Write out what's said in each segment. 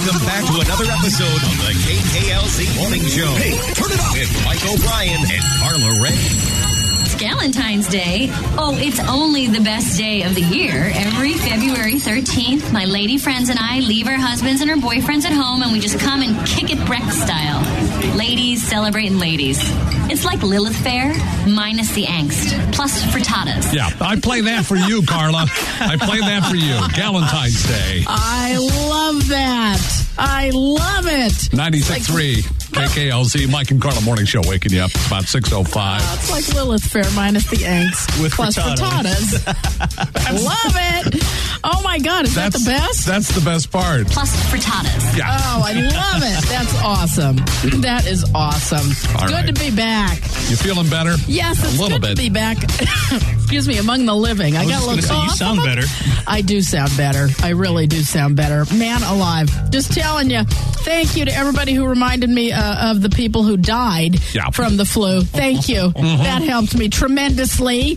Welcome back to another episode of the KKLZ Morning Show. Hey, turn it up! With Mike O'Brien and Carla Ray. It's Galentine's Day. Oh, it's only the best day of the year. Every February 13th, my lady friends and I leave our husbands and our boyfriends at home and we just come and kick it Breck style. Ladies celebrating ladies. It's like Lilith Fair, minus the angst, plus frittatas. Yeah, I play that for you, Carla. I play that for you. Galentine's Day. I love that. I love it. 96.3 KKLZ, Mike and Carla Morning Show, waking you up. It's about 6:05. It's like Lilith Fair minus the angst. With plus frittatas. Love it. Oh, my God. Is that the best? That's the best part. Plus frittatas. Yeah. Oh, I love it. That's awesome. That is awesome. All Good right. to be back. You feeling better? Yes, it's a little good bit. to be back. Excuse me, among the living. I got a little say, you sound better. I do sound better. I really do sound better. Man alive. Just telling you. Thank you to everybody who reminded me of the people who died from the flu. Thank you. That helped me tremendously.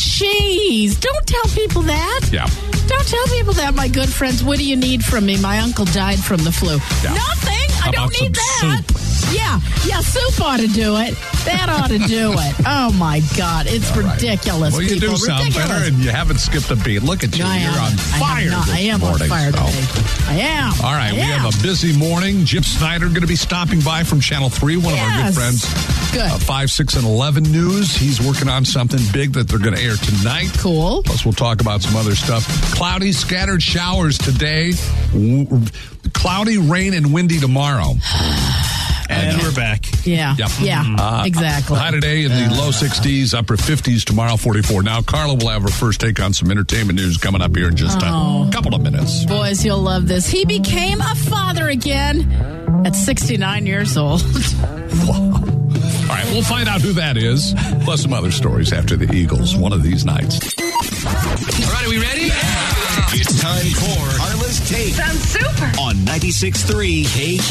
Jeez, don't tell people that. Yeah. Don't tell people that, my good friends. What do you need from me? My uncle died from the flu. Yeah. Nothing. I How don't about need some that. soup? Yeah, soup ought to do it. That ought to do it. Oh, my God. It's ridiculous. Well, you people. do sound Ridiculous. better, and you haven't skipped a beat. Look at you. I You're am. on fire I this am morning. on fire so. today. I am. All right, I we am. have a busy morning. Jim Snyder going to be stopping by from Channel 3, one of our good Yes. friends. Good. 5, 6, and 11 News. He's working on something big that they're going to air tonight. Cool. Plus, we'll talk about some other stuff. Cloudy, scattered showers today. Cloudy, rain, and windy tomorrow. And we're back. Yeah. Yep. Yeah. Exactly. High today in the low 60s, upper 50s tomorrow, 44. Now, Carla will have her first take on some entertainment news coming up here in just a couple of minutes. Boys, you'll love this. He became a father again at 69 years old. All right, we'll find out who that is, plus some other stories after the Eagles one of these nights. All right, are we ready? It's time for Carla's Take. Sounds super. On 96.3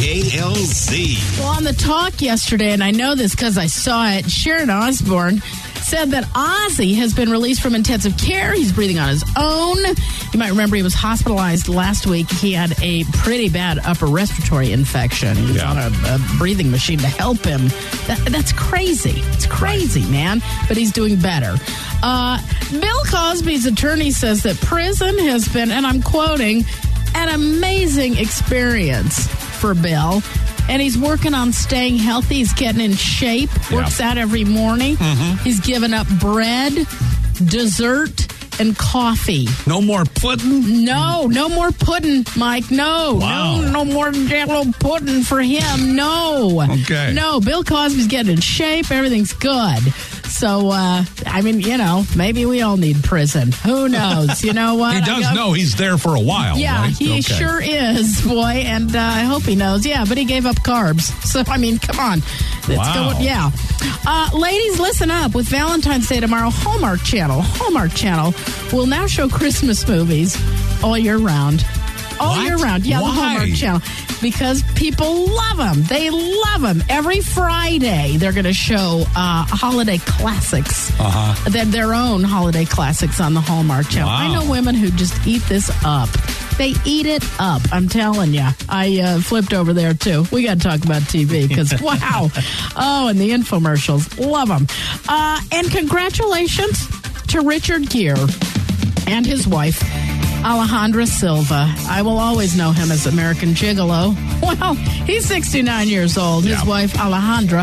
KKLZ. Well, on the talk yesterday, and I know this because I saw it, Sharon Osbourne said that Ozzy has been released from intensive care. He's breathing on his own. You might remember he was hospitalized last week. He had a pretty bad upper respiratory infection. He was on a breathing machine to help him. That's crazy. It's crazy, man. But he's doing better. Bill Cosby's attorney says that prison has been, and I'm quoting, an amazing experience for Bill. And he's working on staying healthy. He's getting in shape, works out every morning. He's given up bread, dessert, and coffee. No more pudding? No more pudding, Mike. No. Wow. No more Jello pudding for him. No. Okay. No, Bill Cosby's getting in shape. Everything's good. So, I mean, you know, maybe we all need prison. Who knows? You know what? He does know he's there for a while, Yeah, right? he sure is, boy, and I hope he knows. Yeah, but he gave up carbs. So, I mean, come on. Wow. Yeah. Ladies, listen up. With Valentine's Day tomorrow, Hallmark Channel will now show Christmas movies all year round. All year round. Yeah, Why? the Hallmark Channel. Because people love them. They love them. Every Friday, they're going to show holiday classics. Their own holiday classics on the Hallmark Channel. Wow. I know women who just eat this up. They eat it up. I'm telling you. I flipped over there, too. We got to talk about TV because, wow. Oh, and the infomercials. Love them. And congratulations to Richard Gere and his wife, Alejandra Silva. I will always know him as American Gigolo. Well, he's 69 years old. His wife, Alejandra,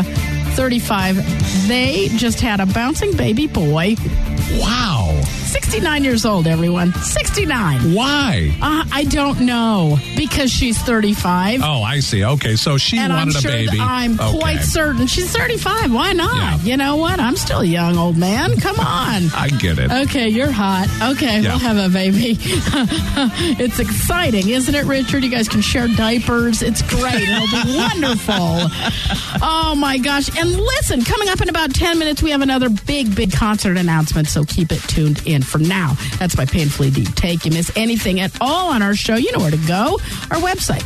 35. They just had a bouncing baby boy. Wow. 69 years old, everyone. 69. Why? I don't know. Because she's 35. Oh, I see. Okay, so she And wanted I'm sure a baby. I'm quite certain. She's 35. Why not? Yeah. You know what? I'm still a young old man. Come on. I get it. Okay, you're hot. Okay, Yeah. we'll have a baby. It's exciting, isn't it, Richard? You guys can share diapers. It's great. It'll be wonderful. Oh, my gosh. And listen, coming up in about 10 minutes, we have another big concert announcement, so keep it tuned in. For now, that's my painfully deep take. You miss anything at all on our show, you know where to go. Our website,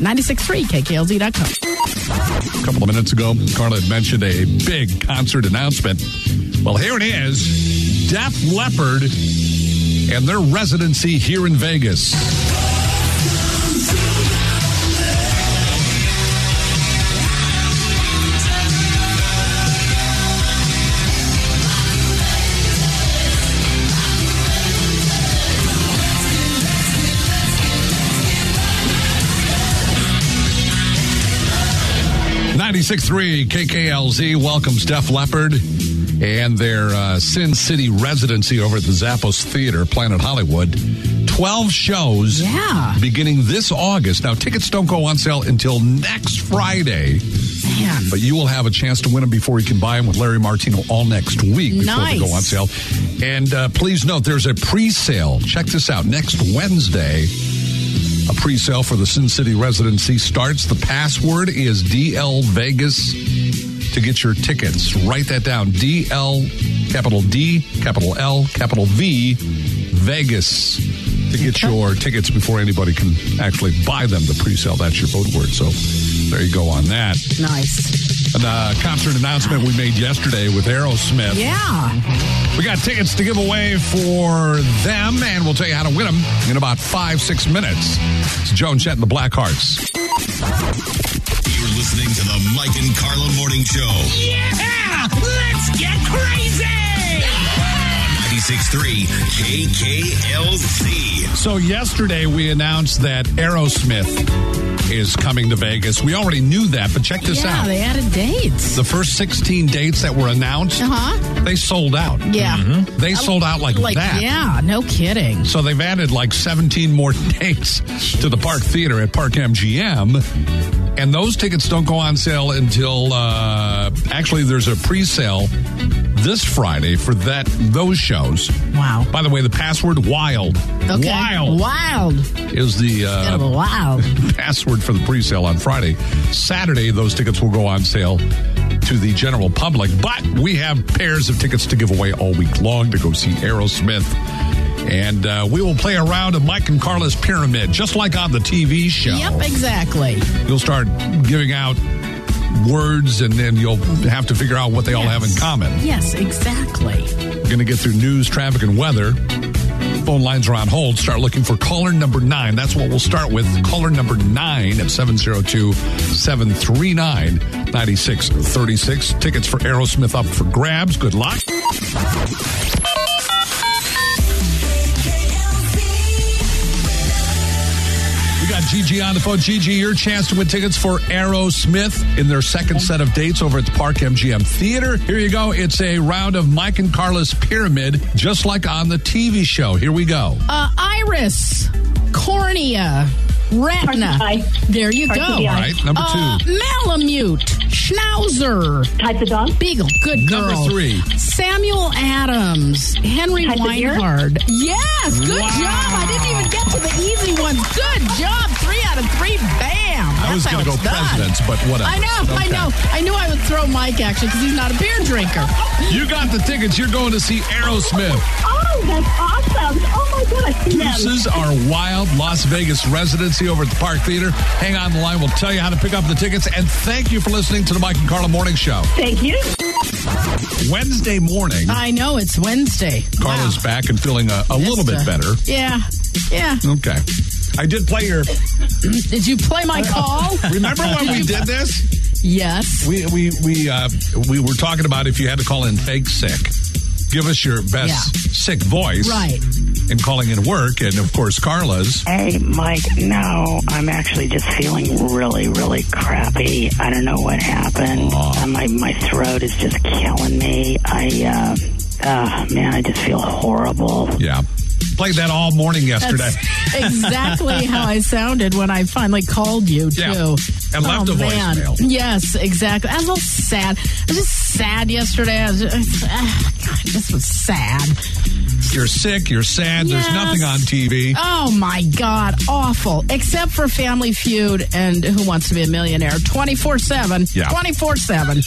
963KKLZ.com. A couple of minutes ago, Carla had mentioned a big concert announcement. Well, here it is. Def Leppard and their residency here in Vegas. 96.3 KKLZ welcomes Def Leppard and their Sin City residency over at the Zappos Theater, Planet Hollywood. 12 shows beginning this August. Now, tickets don't go on sale until next Friday. Man. But you will have a chance to win them before you can buy them with Larry Martino all next week before they go on sale. And please note, there's a pre-sale. Check this out. Next Wednesday, a pre-sale for the Sin City residency starts. The password is DL Vegas to get your tickets. Write that down. DL, capital D, capital L, capital V, Vegas, to get your tickets before anybody can actually buy them. The pre-sale, that's your code word. So there you go on that. Nice. And a concert announcement we made yesterday with Aerosmith. Yeah. We got tickets to give away for them, and we'll tell you how to win them in about 5-6 minutes. It's Joe and Chet and the Blackhearts. You're listening to the Mike and Carla Morning Show. Yeah! Let's get crazy! 96.3 KKLZ. So yesterday we announced that Aerosmith is coming to Vegas. We already knew that, but check this out. Yeah, they added dates. The first 16 dates that were announced, they sold out. Yeah. Mm-hmm. They sold out like that. Yeah, no kidding. So they've added like 17 more dates to the Park Theater at Park MGM. And those tickets don't go on sale until, actually, there's a pre-sale this Friday for those shows. Wow. By the way, the password WILD. Okay. WILD is the wild password for the pre-sale on Friday. Saturday, those tickets will go on sale to the general public. But we have pairs of tickets to give away all week long to go see Aerosmith. And we will play a round of Mike and Carla's Pyramid, just like on the TV show. Yep, exactly. You'll start giving out words, and then you'll have to figure out what they all have in common. Yes, exactly. We're going to get through news, traffic, and weather. Phone lines are on hold. Start looking for caller number 9. That's what we'll start with. Caller number 9 at 702-739-9636. Tickets for Aerosmith up for grabs. Good luck. We got Gigi on the phone. Gigi, your chance to win tickets for Aerosmith in their second set of dates over at the Park MGM Theater. Here you go. It's a round of Mike and Carla's Pyramid, just like on the TV show. Here we go. Iris, cornea, retina. There you go. All right, number 2. Malamute, schnauzer. Type of dog. Beagle. Good girl. Number 3. Samuel Adams, Henry Weinhard. Yes, good job. I didn't even get to the easy ones. Good job. 3 out of 3. Bam. I was going to go presidents, but whatever. I know. I knew I would throw Mike, actually, because he's not a beer drinker. You got the tickets. You're going to see Aerosmith. Oh, that's awesome. Oh, my God. I see them. This is our wild Las Vegas residency over at the Park Theater. Hang on the line. We'll tell you how to pick up the tickets. And thank you for listening to the Mike and Carla Morning Show. Thank you. Wednesday morning. I know, it's Wednesday. Carla's back and feeling a little bit better. Yeah. Okay. I did play your... Did you play my call? Remember when we did this? Yes. We were talking about if you had to call in fake sick. Give us your best sick voice. Right. And calling in work. And, of course, Carla's. Hey, Mike, no, I'm actually just feeling really, really crappy. I don't know what happened. My throat is just killing me. I just feel horrible. Yeah. Played that all morning yesterday. That's exactly how I sounded when I finally called you, too. Yeah. And left a voicemail. Yes, exactly. I was a little sad. I was just sad yesterday. I just was sad. You're sick. You're sad. Yes. There's nothing on TV. Oh, my God. Awful. Except for Family Feud and Who Wants to Be a Millionaire. 24/7. Yeah. 24/7.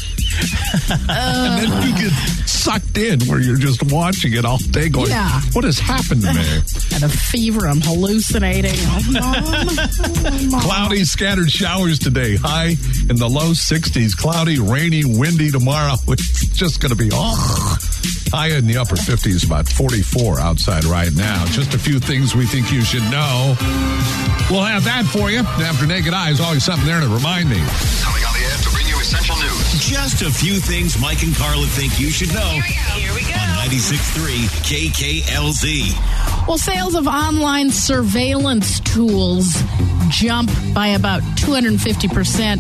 And then you get sucked in where you're just watching it all day going, what has happened to me? I had a fever. I'm hallucinating. Oh, Mom. Cloudy, scattered showers today. High in the low 60s. Cloudy, rainy, windy tomorrow. It's just going to be high in the upper 50s, about 44 outside right now. Just a few things we think you should know. We'll have that for you. After Naked Eyes, always something there to remind me. Coming on the air to bring you essential news. Just a few things Mike and Carla think you should know. Here we go. On 96.3 KKLZ. Well, sales of online surveillance tools jump by about 250%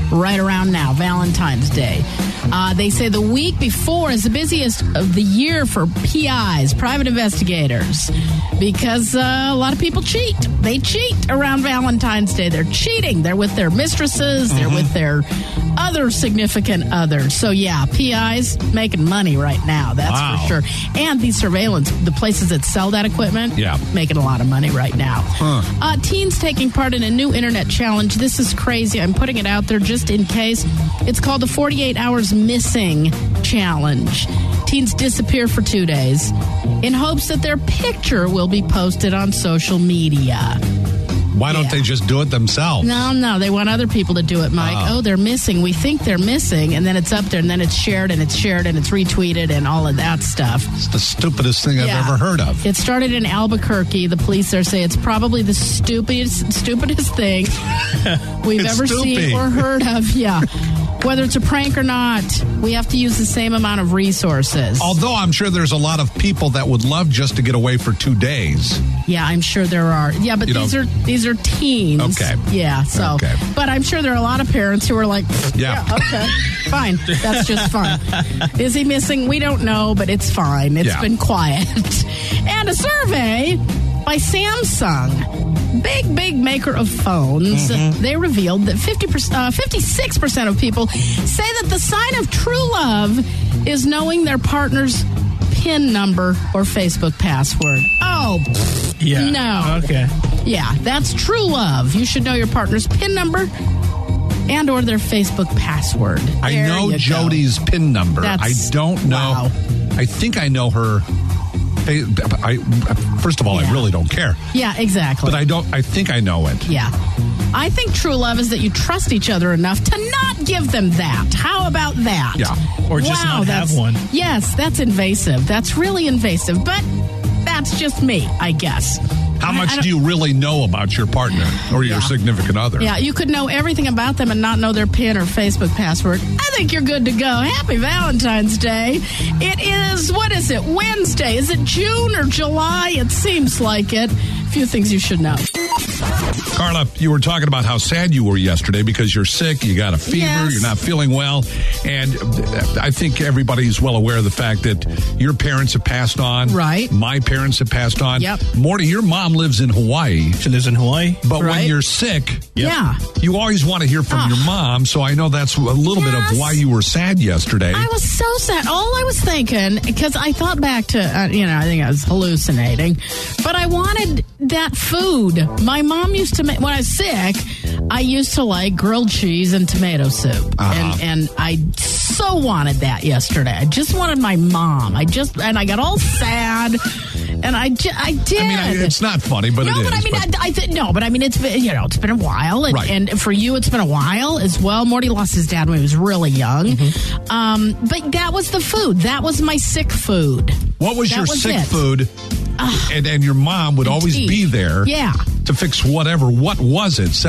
right around now, Valentine's Day. They say the week before is the busiest of the year for PIs, private investigators, because a lot of people cheat. They cheat around Valentine's Day. They're cheating. They're with their mistresses. They're with their other significant others. So, yeah, PIs making money right now. That's for sure. And these surveillance, the places that sell that equipment, making a lot of money right now. Teens taking part in a new internet challenge. This is crazy. I'm putting it out there just in case. It's called the 48 Hours Missing Challenge. Teens disappear for 2 days in hopes that their picture will be posted on social media. Why don't they just do it themselves? No. They want other people to do it, Mike. Oh, they're missing. We think they're missing. And then it's up there, and then it's shared, and it's retweeted, and all of that stuff. It's the stupidest thing I've ever heard of. It started in Albuquerque. The police there say it's probably the stupidest thing we've ever seen or heard of. Yeah. Whether it's a prank or not, we have to use the same amount of resources. Although I'm sure there's a lot of people that would love just to get away for 2 days. Yeah, I'm sure there are. Yeah, but these are teens. Okay. Yeah, so. Okay. But I'm sure there are a lot of parents who are like, okay, fine. That's just fine. Is he missing? We don't know, but it's fine. It's been quiet. And a survey by Samsung, big maker of phones, they revealed that 56% of people say that the sign of true love is knowing their partner's PIN number or Facebook password. Oh, yeah. No. Okay. Yeah, that's true love. You should know your partner's PIN number and or their Facebook password. I know Jody's PIN number. I don't know. Wow. I think I know her. First of all, I really don't care. Yeah, exactly. But I think I know it. Yeah. I think true love is that you trust each other enough to not give them that. How about that? Yeah. Or just not have one. Yes, that's invasive. That's really invasive. But that's just me, I guess. How much do you really know about your partner or your significant other? Yeah, you could know everything about them and not know their PIN or Facebook password. I think you're good to go. Happy Valentine's Day. It is, Wednesday? Is it June or July? It seems like it. A few things you should know. Carla, you were talking about how sad you were yesterday because you're sick, you got a fever, you're not feeling well, and I think everybody's well aware of the fact that your parents have passed on. Right. My parents have passed on. Yep. Morty, your mom lives in Hawaii. She lives in Hawaii. But when you're sick, yeah, you always want to hear from your mom, so I know that's a little bit of why you were sad yesterday. I was so sad. All I was thinking, because I thought back to, I think I was hallucinating, but I wanted that food. My mom used to make, when I was sick, I used to like grilled cheese and tomato soup. And I so wanted that yesterday. I just wanted my mom. And I got all sad. And I did. I mean, it's not funny, but it is. But I mean, it's been, it's been a while. And, and for you, it's been a while as well. Morty lost his dad when he was really young. But that was the food. That was my sick food. What was your sick food? And your mom would always be there to fix whatever. What was it?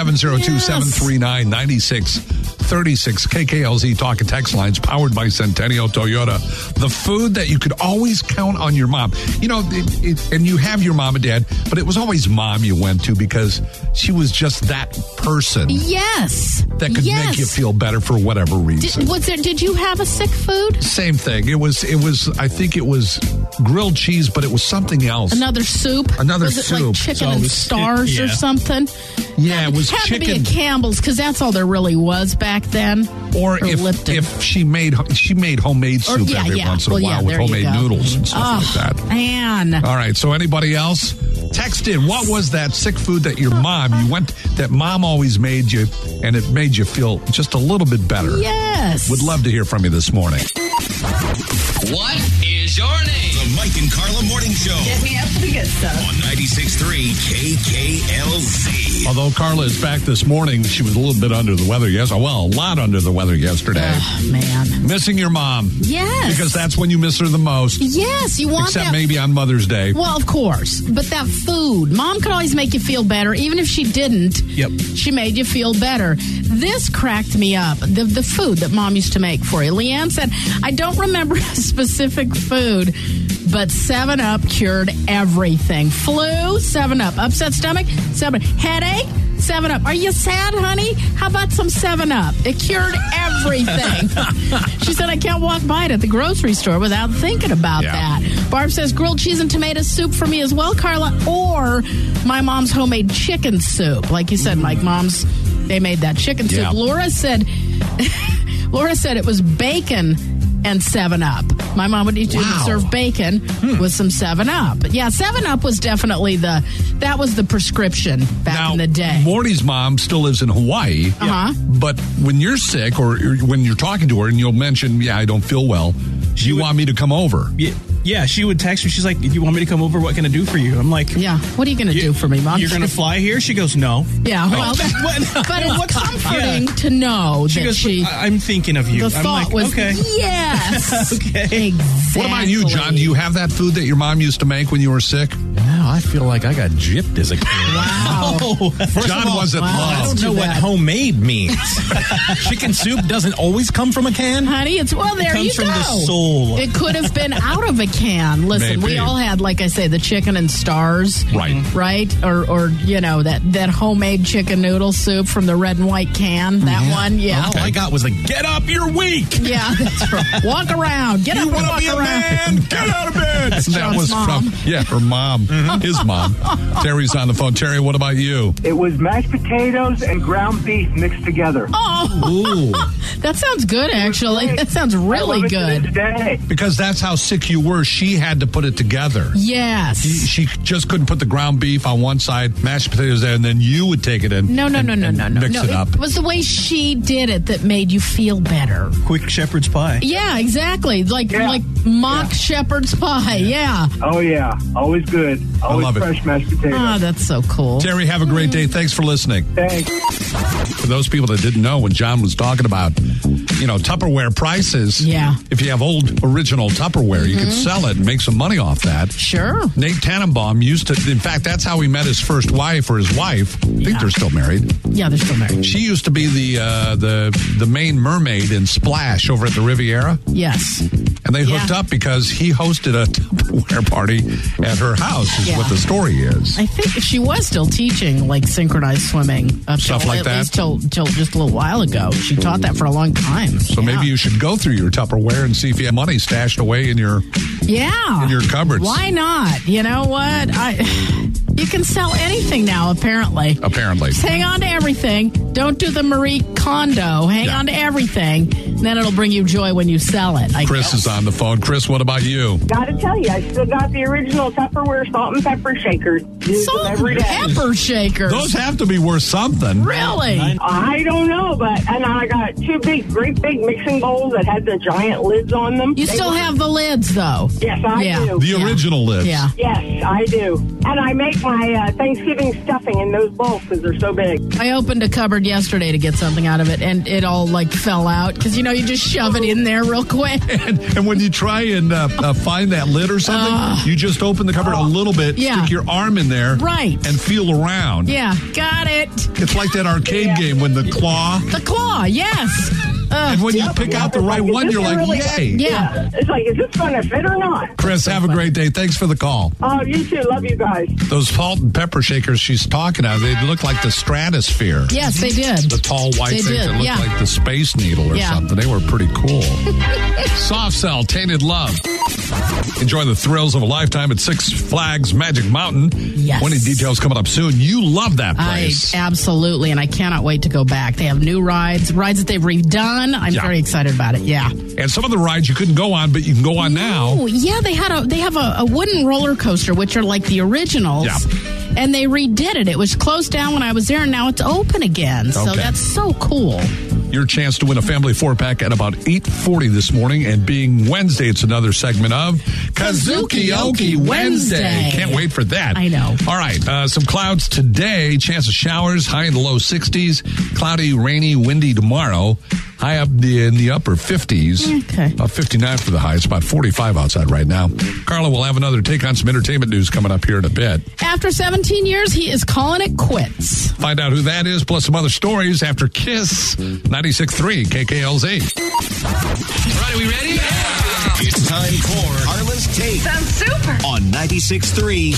702-739-9636. KKLZ Talk and Text Lines powered by Centennial Toyota. The food that you could always count on your mom. And you have your mom and dad, but it was always mom you went to because she was just that person. Yes. That could make you feel better for whatever reason. Did you have a sick food? Same thing. It was. I think it was grilled cheese, but it was something else. Another soup? Was it like chicken and stars or something? Yeah, it was chicken. It had to be a Campbell's because that's all there really was back then. Or if she made homemade soup every once in a while with homemade noodles and stuff like that. Man. All right, so anybody else? Text in. What was that sick food that your mom, that mom always made you, and it made you feel just a little bit better? Yes. Would love to hear from you this morning. What is your name? The Mike and Carla Morning Show. Get me up to the good stuff. On 96.3 KKLZ. Although Carla is back this morning, she was a little bit under the weather yesterday. Well, a lot under the weather yesterday. Oh, man. Missing your mom. Yes. Because that's when you miss her the most. Yes, you want Except maybe on Mother's Day. Well, of course. But that food. Mom could always make you feel better. Even if she didn't, she made you feel better. This cracked me up. The food that Mom used to make for you. Leanne said, I don't remember a specific food, but 7-Up cured everything. Flu, 7-Up. Upset stomach, 7-Up. Headache, 7-Up. Are you sad, honey? How about some 7-Up? It cured everything. She said, I can't walk by it at the grocery store without thinking about that. Barb says, grilled cheese and tomato soup for me as well, Carla, or my mom's homemade chicken soup. Like you said, Mike, they made that chicken soup. Yeah. Laura said it was bacon and 7-Up. My mom would eat serve bacon with some 7-Up. But yeah, 7-Up was definitely that was the prescription back in the day. Morty's mom still lives in Hawaii. But when you're sick or when you're talking to her and you'll mention, I don't feel well, you want me to come over? Yeah, she would text me. She's like, do you want me to come over? What can I do for you? I'm like, what are you going to do for me, Mom? You're going to fly here? She goes, no. Yeah, well, but it's comforting to know she goes, I'm thinking of you. The thought was, okay. Yes. Okay. Exactly. What about you, John? Do you have that food that your mom used to make when you were sick? No, I feel like I got gypped as a kid. Wow. John wasn't loved. I don't know what homemade means. Chicken soup doesn't always come from a can? Honey, there you go. It comes from the soul. It could have been out of a can. Listen, Maybe. we all had, like I say, the chicken and stars. Right? Or that homemade chicken noodle soup from the red and white can. That one, All I got was get up, you're weak. Yeah, that's right. Walk around. Get up and walk around. Man, get out of bed. That was mom. her mom, his mom. Terry's on the phone. Terry, what about you? It was mashed potatoes and ground beef mixed together. Oh, that sounds good, actually. That sounds really good. Because that's how sick you were. She had to put it together. Yes. She just couldn't put the ground beef on one side, mashed potatoes there, and then you would take it in. No. Mix it up. It was the way she did it that made you feel better. Quick shepherd's pie. Yeah, exactly. Like mock shepherd's pie. Yeah. Oh, yeah. Always good. Always love it. fresh mashed potatoes. Oh, that's so cool. Terry, have a great day. Thanks for listening. Thanks. For those people that didn't know, when John was talking about, Tupperware prices, if you have old original Tupperware, you could sell it and make some money off that. Sure. Nate Tannenbaum used to, in fact, that's how he met his first wife or his wife. I think they're still married. Yeah, they're still married. She used to be the main mermaid in Splash over at the Riviera. Yes. And they hooked up because he hosted a Tupperware party at her house, is what the story is. I think she was still teaching, like, synchronized swimming. Stuff like that? At least till just a little while ago. She taught that for a long time. So maybe you should go through your Tupperware and see if you have money stashed away in your cupboards. Why not? You know what? You can sell anything now, apparently. Just hang on to everything. Don't do the Marie Kondo. Hang on to everything. And then it'll bring you joy when you sell it, I Chris guess. is on the phone. Chris, what about you? Gotta tell you, I still got the original Tupperware salt and pepper shakers. Use them every day. Pepper shakers. Those have to be worth something. Really? I don't know, and I got two great big mixing bowls that had the giant lids on them. You still have the lids, though. Yes, I do. The original lids. Yeah. Yes, I do. And I make my Thanksgiving stuffing in those bowls because they're so big. I opened a cupboard yesterday to get something out of it, and it all, fell out. Because, you just shove it in there real quick. And when you try and find that lid or something, you just open the cupboard a little bit, stick your arm in there, and feel around. Yeah, got it. It's like that arcade game when the claw. The claw, yes. And when you pick out the right one, you're like, yay. Yeah. It's like, is this going to fit or not? Chris, have a great day. Thanks for the call. Oh, you too. Love you guys. Those salt and pepper shakers she's talking about, they look like the Stratosphere. Yes, they did. The tall white things that look yeah. like the Space Needle or something. They were pretty cool. Soft Cell, Tainted Love. Enjoy the thrills of a lifetime at Six Flags Magic Mountain. Yes. Winning details coming up soon. You love that place. Absolutely, and I cannot wait to go back. They have new rides that they've redone. I'm very excited about it. Yeah. And some of the rides you couldn't go on, but you can go on now. Oh, yeah, they have a wooden roller coaster, which are like the originals. Yeah. And they redid it. It was closed down when I was there, and now it's open again. So that's so cool. Your chance to win a family 4-pack at about 8:40 this morning. And being Wednesday, it's another segment of Kazuki-Oki Wednesday. Can't wait for that. I know. All right. Some clouds today. Chance of showers. High in the low 60s. Cloudy, rainy, windy tomorrow. High up in the upper 50s. Okay. About 59 for the high. It's about 45 outside right now. Carla will have another take on some entertainment news coming up here in a bit. After 17 years, he is calling it quits. Find out who that is, plus some other stories after Kiss 96.3 KKLZ. All right, are we ready? Yeah. It's time for Carla's Take. Sounds super. On 96.3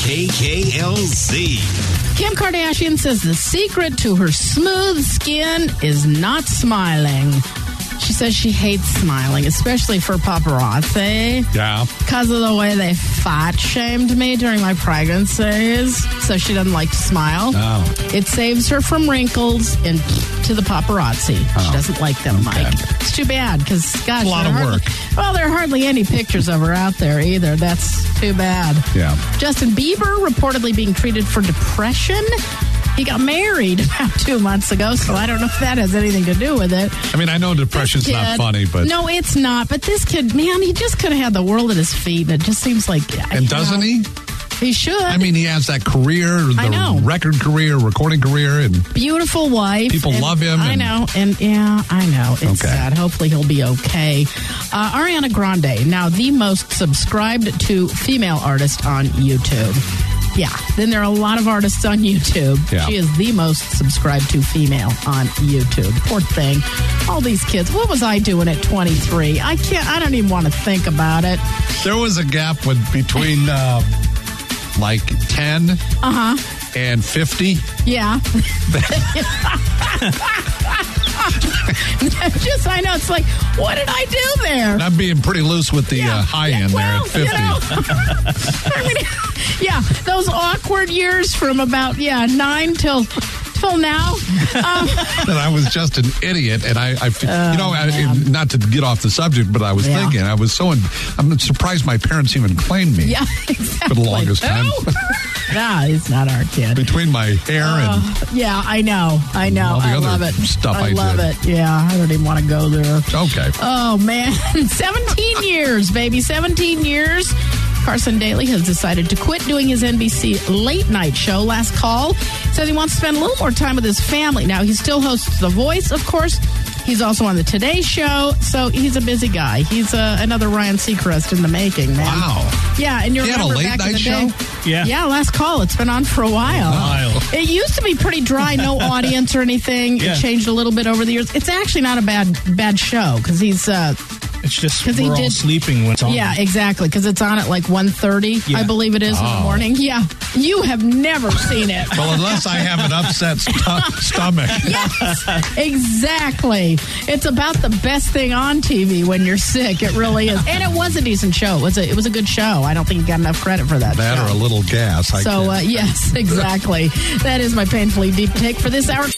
KKLZ. Kim Kardashian says the secret to her smooth skin is not smiling. She says she hates smiling, especially for paparazzi. Yeah. Because of the way they fat shamed me during my pregnancies. So she doesn't like to smile. Oh. It saves her from wrinkles and to the paparazzi. She doesn't like them, Mike. It's too bad because, gosh, a lot of work. Well, there are hardly any pictures of her out there either. That's too bad. Yeah. Justin Bieber reportedly being treated for depression. He got married about 2 months ago, so I don't know if that has anything to do with it. I mean, I know depression's not funny, but... No, it's not. But this kid, man, he just could have had the world at his feet, and it just seems like... And doesn't he? He should. I mean, he has that career, the record career, recording career, and... Beautiful wife. People love him. I know. And, yeah, I know. It's sad. Hopefully he'll be okay. Ariana Grande, now the most subscribed to female artist on YouTube. Yeah. Then there are a lot of artists on YouTube. Yeah. She is the most subscribed to female on YouTube. Poor thing. All these kids. What was I doing at 23? I don't even want to think about it. There was a gap between like 10 and 50. Yeah. I know. It's like, what did I do there? I'm being pretty loose with the high end there at 50. You know, I mean, those awkward years from about 9 till now. And I was just an idiot, and not to get off the subject, but I was thinking, I'm surprised my parents even claimed me. Yeah, exactly. For the longest time. Nah, he's not our kid. Between my hair and... Yeah, I know. All the I love it. Stuff I love did. it. Yeah, I don't even want to go there. Okay. Oh, man. 17 years, baby. 17 years. Carson Daly has decided to quit doing his NBC late night show, Last Call. Says he wants to spend a little more time with his family. Now, he still hosts The Voice, of course. He's also on the Today Show, so he's a busy guy. He's another Ryan Seacrest in the making, man. Wow. Yeah, and you remember late back night in the show? day. Yeah. Yeah, Last Call. It's been on for a while. It used to be pretty dry, no audience or anything. Yeah. It changed a little bit over the years. It's actually not a bad show because he's... It's just we're all sleeping when it's on. Yeah, exactly, because it's on at like 1:30, I believe it is, in the morning. Yeah, you have never seen it. Well, unless I have an upset stomach. Yes, exactly. It's about the best thing on TV when you're sick. It really is. And it was a decent show. It was a good show. I don't think you got enough credit for that That show. or a little gas. Yes, exactly. That is my painfully deep take for this hour.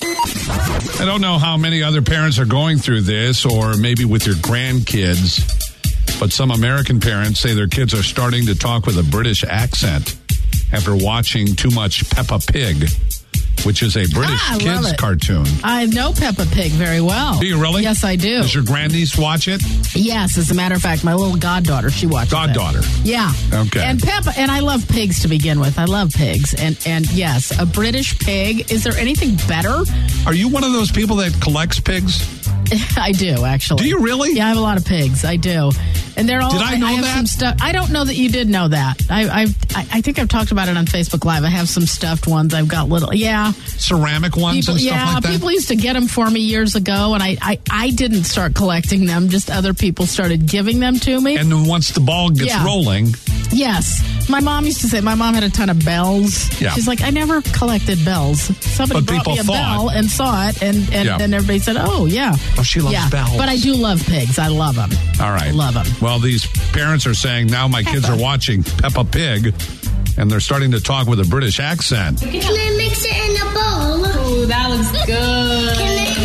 I don't know how many other parents are going through this, or maybe with your grandkids, but some American parents say their kids are starting to talk with a British accent after watching too much Peppa Pig, which is a British kids cartoon. I know Peppa Pig very well. Do you really? Yes, I do. Does your grandniece watch it? Yes, as a matter of fact, my little goddaughter, she watches Goddaughter. it. Yeah. Okay. And Peppa, and I love pigs to begin with. I love pigs. And yes, a British pig. Is there anything better? Are you one of those people that collects pigs? I do, actually. Do you really? Yeah, I have a lot of pigs. I do. And they're all... Did I know have that? Some stuff. I don't know that you did know that. I think I've talked about it on Facebook Live. I have some stuffed ones. I've got little... Yeah. Ceramic ones and stuff like that? People used to get them for me years ago, and I didn't start collecting them. Just other people started giving them to me. And then once the ball gets rolling... Yes. My mom used to say, my mom had a ton of bells. Yeah. She's like, I never collected bells. Somebody brought me a bell and saw it, and then everybody said, oh, yeah. Oh, she loves bells. But I do love pigs. I love them. All right. I love them. Well, these parents are saying now my kids are watching Peppa Pig, and they're starting to talk with a British accent. Can I mix it in a bowl? Oh, that looks good. Can I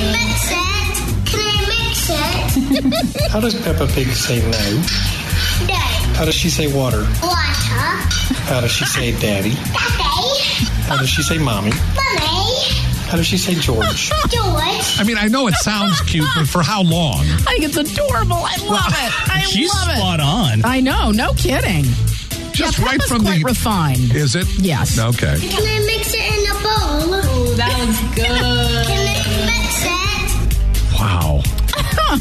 mix it? How does Peppa Pig say no? No. How does she say water? Water. How does she say daddy? Daddy. How does she say mommy? Mommy. How does she say George? George. I mean, I know it sounds cute, but for how long? I think it's adorable. I love it. She's love it. spot on. I know. No kidding. Just right Peppa's from quite the... refined. Is it? Yes. Okay. Can I mix it in a bowl? Oh, that looks good. Can I mix it? Wow.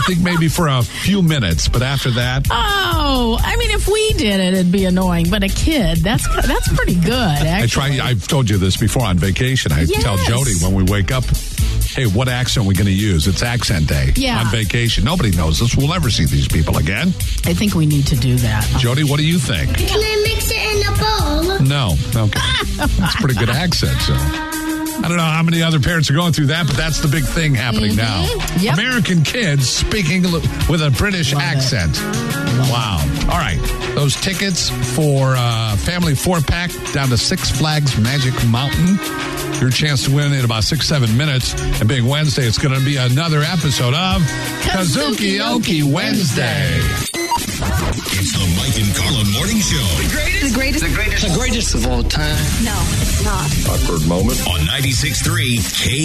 think maybe for a few minutes, but after that... Oh, I mean, if we did it, it'd be annoying. But a kid, that's pretty good, actually. I've told you this before on vacation. I tell Jody when we wake up, hey, what accent are we going to use? It's accent day on vacation. Nobody knows this. We'll never see these people again. I think we need to do that. Jody, what do you think? Can I mix it in a bowl? No. Okay. That's a pretty good accent, so... I don't know how many other parents are going through that, but that's the big thing happening now. Yep. American kids speaking with a British accent. Wow. All right. Those tickets for family 4-pack down to Six Flags Magic Mountain. Your chance to win in about 6-7 minutes. And being Wednesday, it's going to be another episode of Kazuki-Oki Wednesday. It's the Mike and Carla Morning Show. The greatest of all time. No, it's not. Awkward moment on 96.3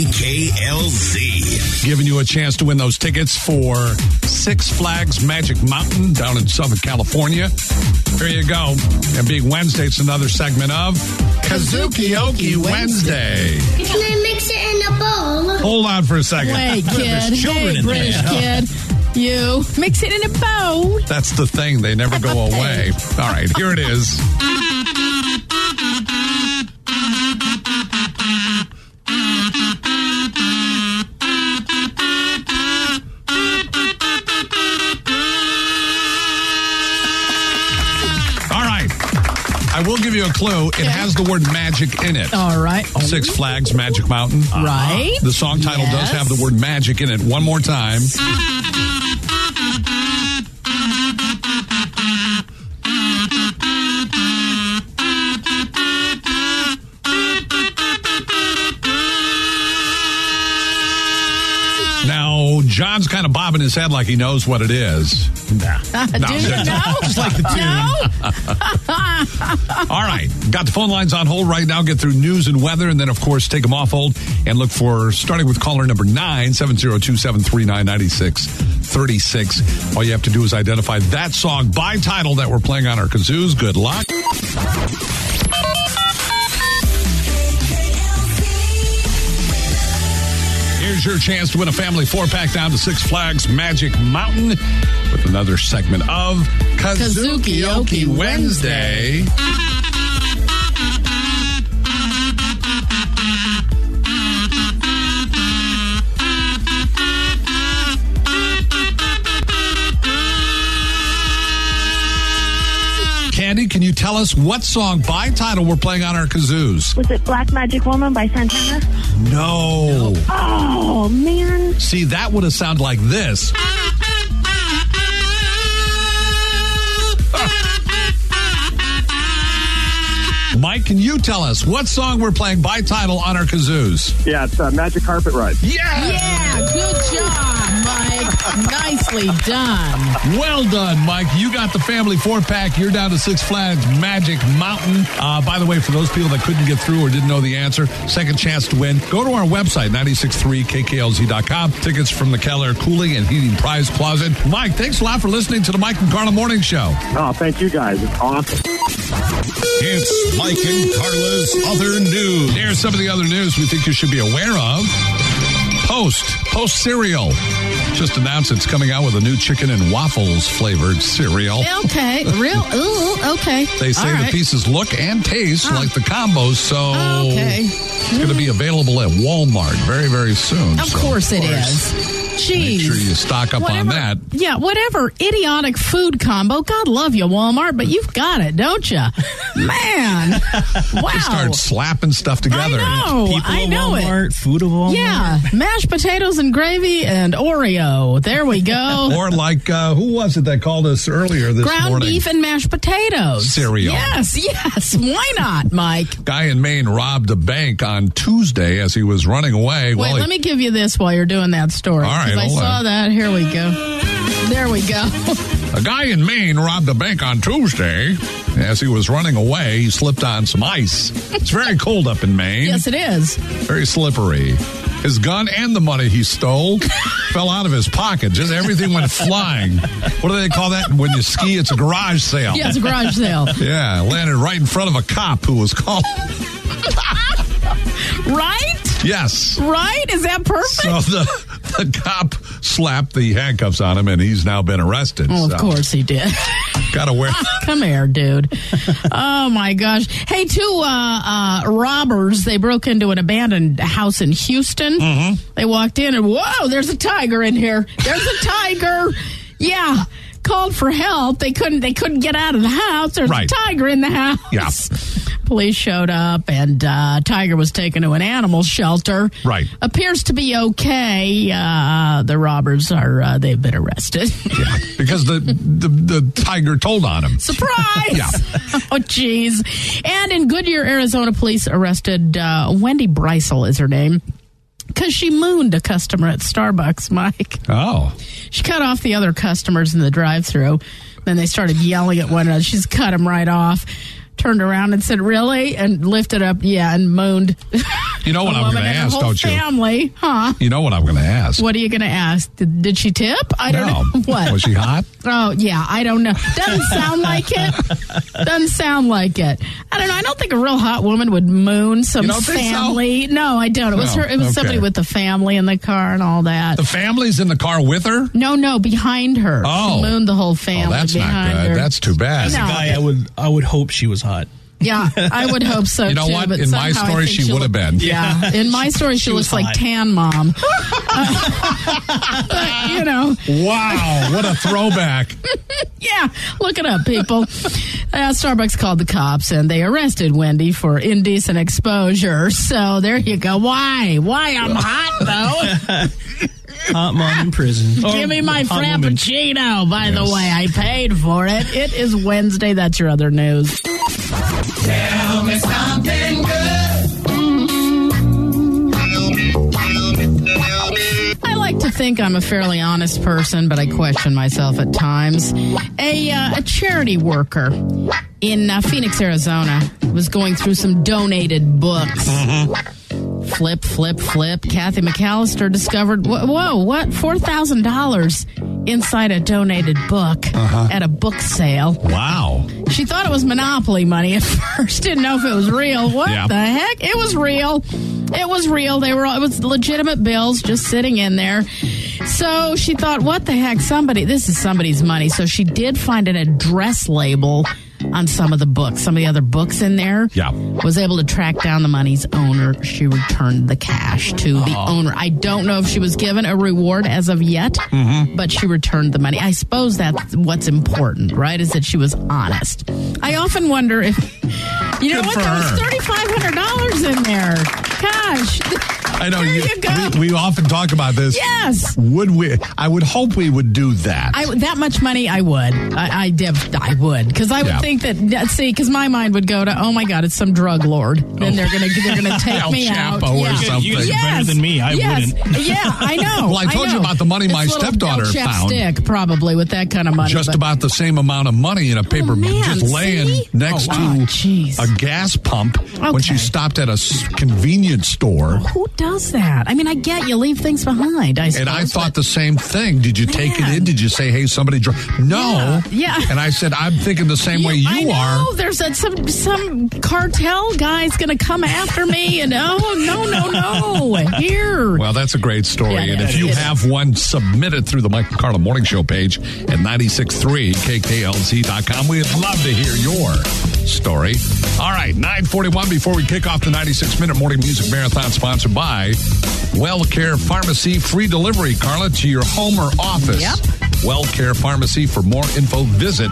KKLZ. Giving you a chance to win those tickets for Six Flags Magic Mountain down in Southern California. Here you go. And being Wednesday, it's another segment of Kazuki-Oki Wednesday. Can I mix it in a bowl? Hold on for a second. Wait, kid. children Hey, in British there. kid. You mix it in a bowl. That's the thing. They never go away. All right, here it is. All right. I will give you a clue. It has the word magic in it. All right. Six Flags Magic Mountain. Right. The song title does have the word magic in it. One more time. Now, John's kind of bobbing his head like he knows what it is. Nah. Do you know? Just like the tune. All right. Got the phone lines on hold right now. Get through news and weather, and then, of course, take them off hold and look for, starting with caller number 9, 702-739-9636. All you have to do is identify that song by title that we're playing on our kazoos. Good luck. Here's your chance to win a family 4-pack down to Six Flags Magic Mountain with another segment of Kazuki-Oki Wednesday. Candy, can you tell us what song by title we're playing on our kazoos? Was it Black Magic Woman by Santana? No. Oh, man. See, that would have sounded like this. Mike, can you tell us what song we're playing by title on our kazoos? Yeah, it's Magic Carpet Ride. Yeah, good job, Mike. Nicely done. Well done, Mike. You got the family 4-pack. You're down to Six Flags Magic Mountain. By the way, for those people that couldn't get through or didn't know the answer, second chance to win. Go to our website, 963kklz.com. Tickets from the Keller Cooling and Heating Prize Closet. Mike, thanks a lot for listening to the Mike and Carla Morning Show. Oh, thank you guys. It's awesome. It's Mike and Carla's Other News. Here's some of the other news we think you should be aware of. Post cereal just announced it's coming out with a new chicken and waffles flavored cereal. Okay. Ooh, okay. They say the pieces look and taste like the combos, so it's going to be available at Walmart very, very soon. Of course it is. Jeez. Make sure you stock up on that. Yeah, whatever idiotic food combo. God love you, Walmart, but you've got it, don't you? Man. Wow. Just start slapping stuff together. I know Walmart, it. Food of Walmart. Yeah, mashed potatoes and gravy and Oreo. There we go. Or like, who was it that called us earlier this morning? Ground beef and mashed potatoes. Cereal. Yes. Why not, Mike? Guy in Maine robbed a bank on Tuesday as he was running away. Wait, let me give you this while you're doing that story. All right, I saw that. Here we go. There we go. A guy in Maine robbed a bank on Tuesday. As he was running away, he slipped on some ice. It's very cold up in Maine. Yes, it is. Very slippery. His gun and the money he stole fell out of his pocket. Just everything went flying. What do they call that? When you ski, it's a garage sale. Yeah, it's a garage sale. Yeah, landed right in front of a cop who was called. Right? Yes. Right? Is that perfect? So the cop slapped the handcuffs on him, and he's now been arrested. Well, of course he did. Gotta wear. Come here, dude. Oh, my gosh. Hey, two robbers, they broke into an abandoned house in Houston. Mm-hmm. They walked in and, whoa, there's a tiger in here. There's a tiger. Yeah. Called for help. They couldn't get out of the house. There's a tiger in the house. Yeah. Police showed up, and Tiger was taken to an animal shelter. Right. Appears to be okay. The robbers they've been arrested. Yeah, because the tiger told on him. Surprise! Yeah. Oh, jeez. And in Goodyear, Arizona, police arrested Wendy Breisel is her name. Because she mooned a customer at Starbucks, Mike. Oh. She cut off the other customers in the drive-thru. Then they started yelling at one another. She's cut them right off. Turned around and said, really? And lifted up, and mooned. You know what I'm going to ask, don't you? Family, huh? You know what I'm going to ask. What are you going to ask? Did she tip? I don't know. What? Was she hot? Oh, yeah, I don't know. Doesn't sound like it. Doesn't sound like it. I don't know. I don't think a real hot woman would moon some family. So? No, I don't. It was her. It was somebody with the family in the car and all that. The family's in the car with her? No, behind her. Oh. She mooned the whole family that's behind not good. her. That's too bad. As a guy, I would hope she was hot. Yeah, I would hope so, You know too, what? but In my story, she would have been. Yeah. In my story, she looks like Tan Mom. But, you know. Wow, what a throwback. Yeah, look it up, people. Starbucks called the cops, and they arrested Wendy for indecent exposure. So there you go. Why? Why I'm hot, though? Hot mom in prison. Give me my Frappuccino, by the way. I paid for it. It is Wednesday. That's your other news. Tell me something good. I like to think I'm a fairly honest person, but I question myself at times. A charity worker in Phoenix, Arizona was going through some donated books. Mm-hmm. Flip. Kathy McAllister discovered, what? $4,000 inside a donated book at a book sale. Wow. She thought it was Monopoly money at first. Didn't know if it was real. What the heck? It was real. It was real. It was legitimate bills just sitting in there. So she thought, what the heck? This is somebody's money. So she did find an address label on some of the books, some of the other books in there. Yeah. Was able to track down the money's owner. She returned the cash to the owner. I don't know if she was given a reward as of yet, but she returned the money. I suppose that's what's important, right? Is that she was honest. I often wonder if, you know what, there was $3,500 in there. Gosh. I know you go. We often talk about this. Yes. Would we? I would hope we would do that. That much money, I would. I would, because I would think that. See, because my mind would go to, oh my God, it's some drug lord. Then they're gonna take me out. Or something. You guys are better than me. I wouldn't. Yeah, I know. Well, I told you about the money my stepdaughter found. Stick, probably with that kind of money. Just about the same amount of money in a paper just laying next to a gas pump when she stopped at a convenience store. Who does that? I mean, I get you leave things behind. I suppose, and I thought the same thing. Did you take it in? Did you say, hey, somebody No. Yeah. And I said, I'm thinking the same way you are. Oh, there's some cartel guy's going to come after me, and no. Here. Well, that's a great story. Yeah, and if you have one, submit it through the Mike and Carla Morning Show page at 963kklz.com. We'd love to hear your story. All right, 9:41 before we kick off the 96-minute morning music marathon, sponsored by WellCare Pharmacy. Free delivery, Carla, to your home or office. Yep. WellCare Pharmacy. For more info, visit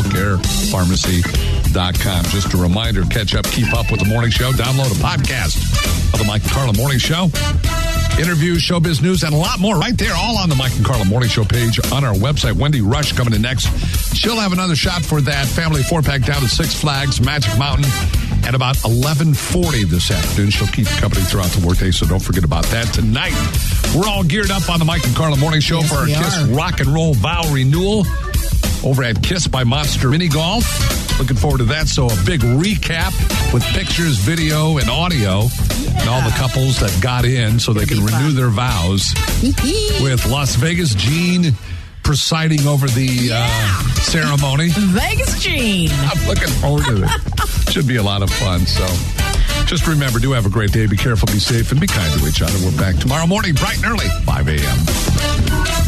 mywellcarepharmacy.com. Just a reminder, catch up, keep up with the morning show. Download a podcast of the Mike and Carla Morning Show. Interviews, showbiz news, and a lot more right there, all on the Mike and Carla Morning Show page on our website. Wendy Rush coming in next. She'll have another shot for that family 4-pack down at Six Flags Magic Mountain at about 11:40 this afternoon. She'll keep you company throughout the workday, so don't forget about that. Tonight, we're all geared up on the Mike and Carla Morning Show for our Kiss Rock and Roll Vow Renewal over at Kiss by Monster Mini Golf. Looking forward to that. So a big recap with pictures, video, and audio, and all the couples that got in so they can renew their vows with Las Vegas Gene presiding over the ceremony. Vegas Gene. I'm looking forward to it. Should be a lot of fun. So just remember, do have a great day. Be careful, be safe, and be kind to each other. We're back tomorrow morning, bright and early, 5 a.m.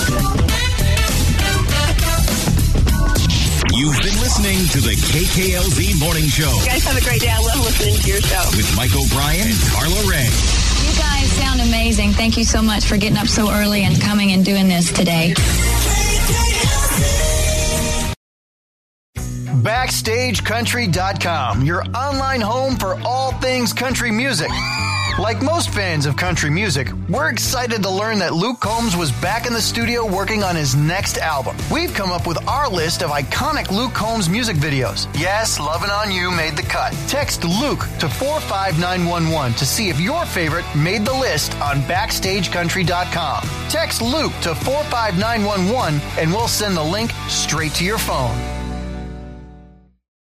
You've been listening to the KKLZ Morning Show. You guys have a great day. I love listening to your show. With Mike O'Brien and Carla Ray. You guys sound amazing. Thank you so much for getting up so early and coming and doing this today. BackstageCountry.com, your online home for all things country music. Like most fans of country music, we're excited to learn that Luke Combs was back in the studio working on his next album. We've come up with our list of iconic Luke Combs music videos. Yes, Lovin' On You made the cut. Text Luke to 45911 to see if your favorite made the list on BackstageCountry.com. Text Luke to 45911 and we'll send the link straight to your phone.